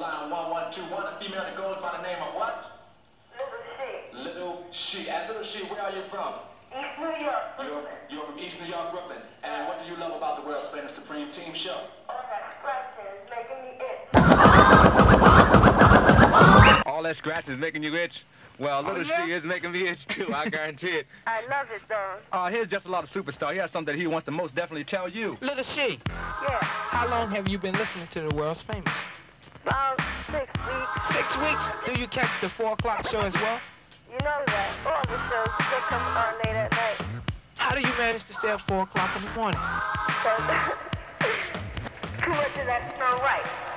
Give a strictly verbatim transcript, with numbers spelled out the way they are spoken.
line one one two one, a female that goes by the name of what? Little She. Little She. And Little She, where are you from? East New York, You're, Brooklyn. you're from East New York, Brooklyn. And what do you love about the world's famous Supreme Team show? All that scratching is making me itch. All that scratch is making you itch? Well, Little Oh, yeah? She is making me itch, too, I guarantee it. I love it, though. Uh, here's just a lot of superstar. He has something that he wants to most definitely tell you. Little She, Yeah, how long have you been listening to the world's famous? about six weeks. Six weeks? Do you catch the four o'clock show as well? You know that. All the shows, they come on late at night. How do you manage to stay up four o'clock in the morning? So, too much of that's not right.